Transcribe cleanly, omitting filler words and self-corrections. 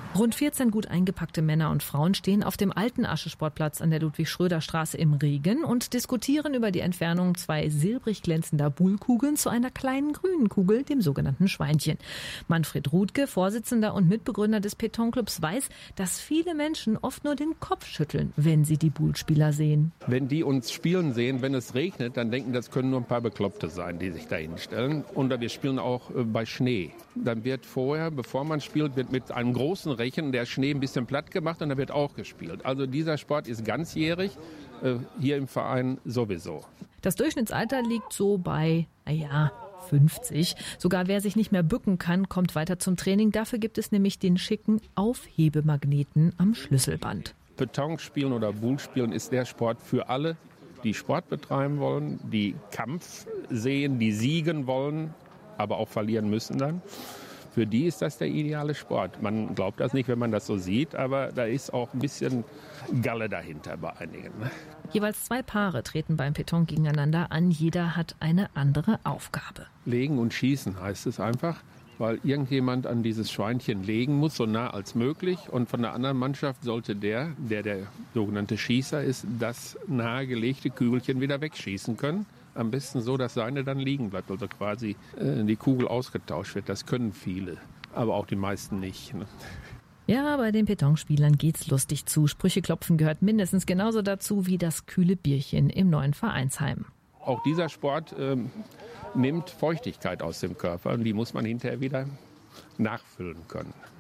Rund 14 gut eingepackte Männer und Frauen stehen auf dem alten Aschesportplatz an der Ludwig-Schröder-Straße im Regen und diskutieren über die Entfernung 2 silbrig glänzender Boulkugeln zu einer kleinen grünen Kugel, dem sogenannten Schweinchen. Manfred Rudke, Vorsitzender und Mitbegründer des Petonclubs, weiß, dass viele Menschen oft nur den Kopf schütteln, wenn sie die Boulspieler sehen. Wenn die uns spielen sehen, wenn es regnet, dann denken, das können nur ein paar Bekloppte sein, die sich da hinstellen. Und wir spielen auch bei Schnee. Dann wird vorher, bevor man spielt, wird mit einem großen Rechen der Schnee ein bisschen platt gemacht und dann wird auch gespielt. Also dieser Sport ist ganzjährig, hier im Verein sowieso. Das Durchschnittsalter liegt so bei, 50. Sogar wer sich nicht mehr bücken kann, kommt weiter zum Training. Dafür gibt es nämlich den schicken Aufhebemagneten am Schlüsselband. Betonspielen oder Boulspielen ist der Sport für alle, die Sport betreiben wollen, die Kampf sehen, die siegen wollen, aber auch verlieren müssen dann. Für die ist das der ideale Sport. Man glaubt das nicht, wenn man das so sieht, aber da ist auch ein bisschen Galle dahinter bei einigen. Jeweils 2 Paare treten beim Peton gegeneinander an. Jeder hat eine andere Aufgabe. Legen und schießen heißt es einfach, weil irgendjemand an dieses Schweinchen legen muss, so nah als möglich. Und von der anderen Mannschaft sollte der sogenannte Schießer ist, das nahegelegte Kügelchen wieder wegschießen können. Am besten so, dass seine dann liegen bleibt, also quasi die Kugel ausgetauscht wird. Das können viele, aber auch die meisten nicht. Ne? Ja, bei den Petonspielern geht's lustig zu. Sprüche klopfen gehört mindestens genauso dazu wie das kühle Bierchen im neuen Vereinsheim. Auch dieser Sport nimmt Feuchtigkeit aus dem Körper und die muss man hinterher wieder nachfüllen können.